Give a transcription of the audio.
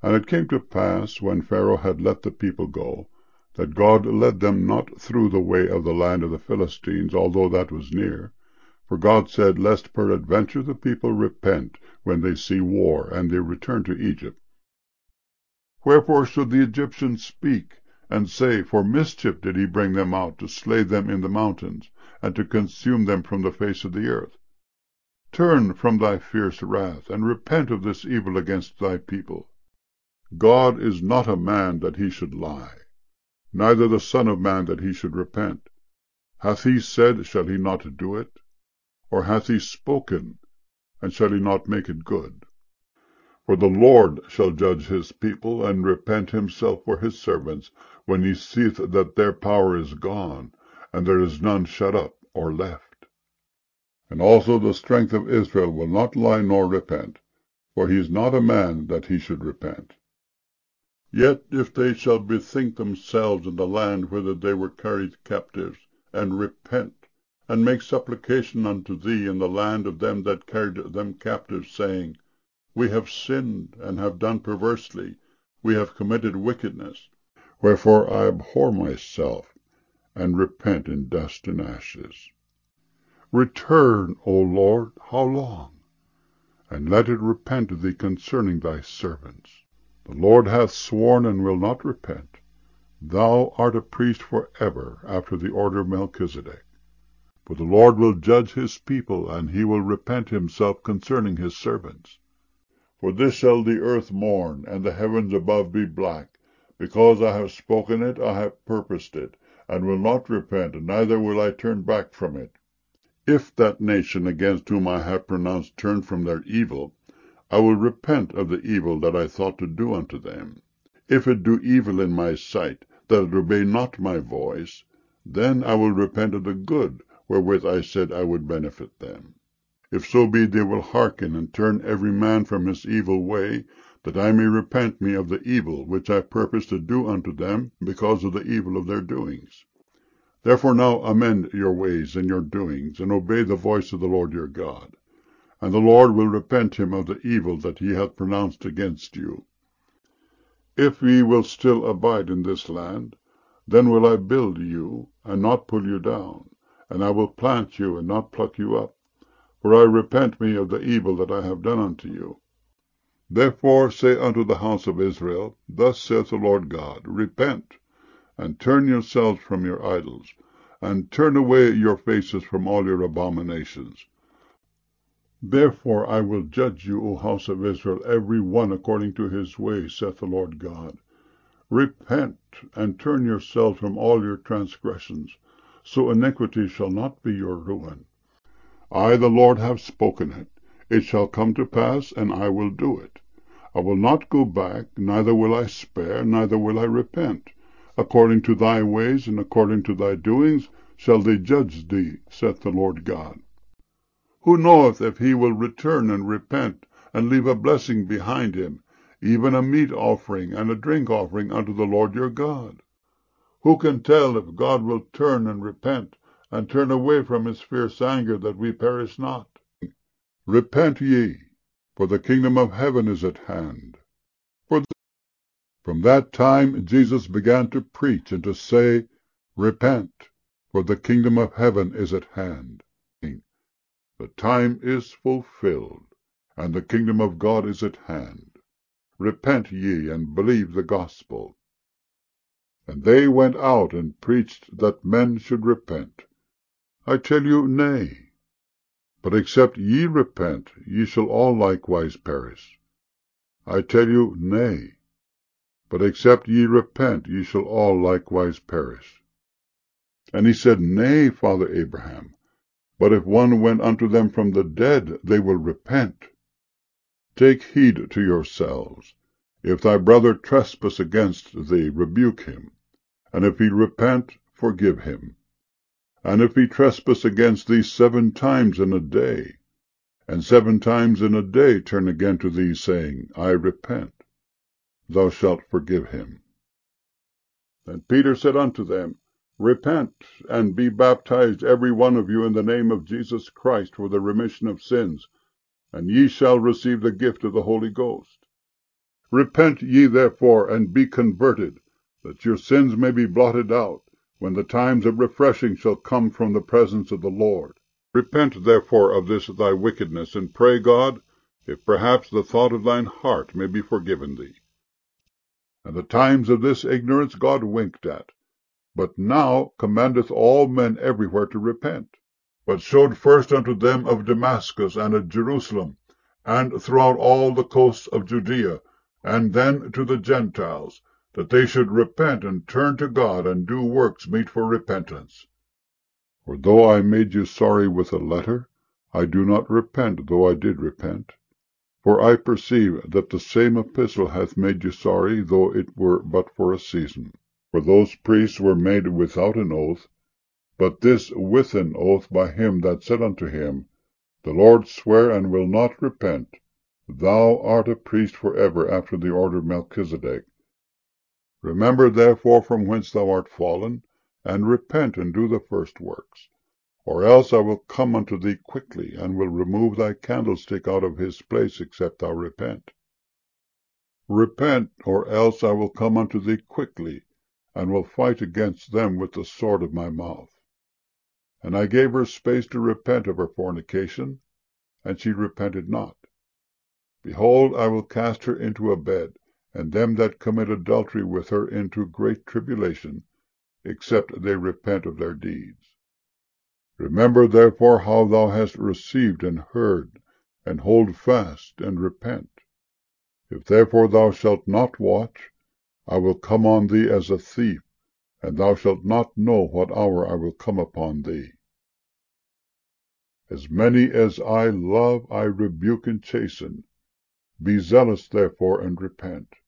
And it came to pass, when Pharaoh had let the people go, that God led them not through the way of the land of the Philistines, although that was near. For God said, Lest peradventure the people repent when they see war, and they return to Egypt. Wherefore should the Egyptians speak, and say, For mischief did he bring them out, to slay them in the mountains, and to consume them from the face of the earth? Turn from thy fierce wrath, and repent of this evil against thy people. God is not a man that he should lie, neither the Son of man that he should repent. Hath he said, shall he not do it? Or hath he spoken, and shall he not make it good? For the Lord shall judge his people, and repent himself for his servants, when he seeth that their power is gone, and there is none shut up or left. And also the strength of Israel will not lie nor repent, for he is not a man that he should repent. Yet if they shall bethink themselves in the land whither they were carried captives, and repent, and make supplication unto thee in the land of them that carried them captives, saying, We have sinned, and have done perversely, we have committed wickedness. Wherefore I abhor myself, and repent in dust and ashes. Return, O Lord, how long? And let it repent thee concerning thy servants. The Lord hath sworn, and will not repent. Thou art a priest for ever, after the order of Melchizedek. For the Lord will judge his people, and he will repent himself concerning his servants. For this shall the earth mourn, and the heavens above be black, because I have spoken it, I have purposed it, and will not repent, neither will I turn back from it. If that nation against whom I have pronounced turn from their evil, I will repent of the evil that I thought to do unto them. If it do evil in my sight, that it obey not my voice, then I will repent of the good wherewith I said I would benefit them. If so be they will hearken, and turn every man from his evil way, that I may repent me of the evil which I purpose to do unto them, because of the evil of their doings. Therefore now amend your ways and your doings, and obey the voice of the Lord your God. And the Lord will repent him of the evil that he hath pronounced against you. If ye will still abide in this land, then will I build you, and not pull you down, and I will plant you, and not pluck you up. For I repent me of the evil that I have done unto you. Therefore say unto the house of Israel, Thus saith the Lord God, Repent, and turn yourselves from your idols, and turn away your faces from all your abominations. Therefore I will judge you, O house of Israel, every one according to his way, saith the Lord God. Repent, and turn yourselves from all your transgressions, so iniquity shall not be your ruin. I, the Lord, have spoken it. It shall come to pass, and I will do it. I will not go back, neither will I spare, neither will I repent. According to thy ways and according to thy doings shall they judge thee, saith the Lord God. Who knoweth if he will return and repent, and leave a blessing behind him, even a meat offering and a drink offering unto the Lord your God? Who can tell if God will turn and repent, and turn away from his fierce anger, that we perish not? Repent ye, for the kingdom of heaven is at hand. From that time Jesus began to preach and to say, Repent, for the kingdom of heaven is at hand. The time is fulfilled, and the kingdom of God is at hand. Repent ye, and believe the gospel. And they went out and preached that men should repent. I tell you, nay. But except ye repent, ye shall all likewise perish. I tell you, nay. But except ye repent, ye shall all likewise perish. And he said, Nay, Father Abraham, but if one went unto them from the dead, they will repent. Take heed to yourselves. If thy brother trespass against thee, rebuke him. And if he repent, forgive him. And if he trespass against thee 7 times in a day, and 7 times in a day turn again to thee, saying, I repent, thou shalt forgive him. Then Peter said unto them, Repent, and be baptized every one of you in the name of Jesus Christ for the remission of sins, and ye shall receive the gift of the Holy Ghost. Repent ye therefore, and be converted, that your sins may be blotted out, when the times of refreshing shall come from the presence of the Lord. Repent therefore of this thy wickedness, and pray God, if perhaps the thought of thine heart may be forgiven thee. And the times of this ignorance God winked at, but now commandeth all men everywhere to repent, but showed first unto them of Damascus and at Jerusalem, and throughout all the coasts of Judea, and then to the Gentiles, that they should repent and turn to God, and do works meet for repentance. For though I made you sorry with a letter, I do not repent, though I did repent. For I perceive that the same epistle hath made you sorry, though it were but for a season. For those priests were made without an oath, but this with an oath by him that said unto him, The Lord sware and will not repent, Thou art a priest for ever after the order of Melchizedek. Remember therefore from whence thou art fallen, and repent, and do the first works. Or else I will come unto thee quickly, and will remove thy candlestick out of his place, except thou repent. Repent, or else I will come unto thee quickly, and will fight against them with the sword of my mouth. And I gave her space to repent of her fornication, and she repented not. Behold, I will cast her into a bed, and them that commit adultery with her into great tribulation, except they repent of their deeds. Remember therefore how thou hast received and heard, and hold fast, and repent. If therefore thou shalt not watch, I will come on thee as a thief, and thou shalt not know what hour I will come upon thee. As many as I love I rebuke and chasten. Be zealous therefore, and repent.